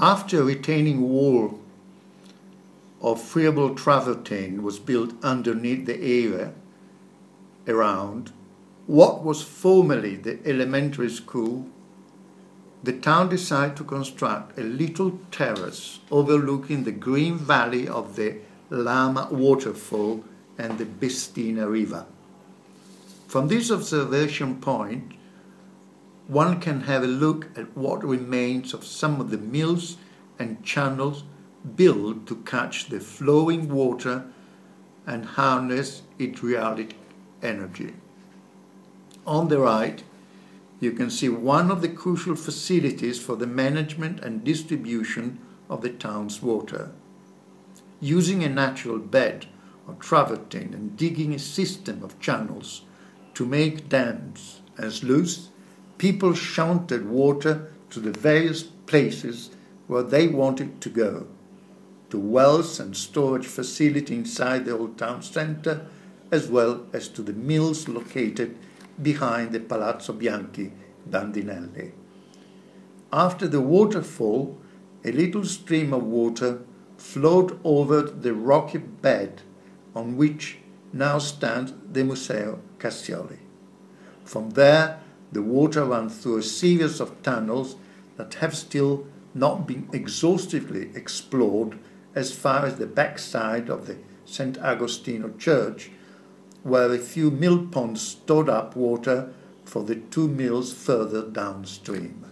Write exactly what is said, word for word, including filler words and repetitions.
After a retaining wall of friable travertine was built underneath the area around what was formerly the elementary school, the town decided to construct a little terrace overlooking the green valley of the Lama waterfall and the Bistina river. From this observation point, one can have a look at what remains of some of the mills and channels built to catch the flowing water and harness hydraulic energy. On the right, you can see one of the crucial facilities for the management and distribution of the town's water. Using a natural bed of travertine and digging a system of channels to make dams and sluices, people shunted water to the various places where they wanted to go, to wells and storage facilities inside the old town centre, as well as to the mills located behind the Palazzo Bianchi Bandinelli. After the waterfall, a little stream of water flowed over the rocky bed on which now stands the Museo Cassioli. From there, the water ran through a series of tunnels that have still not been exhaustively explored as far as the backside of the Saint Agostino Church, where a few mill ponds stored up water for the two mills further downstream.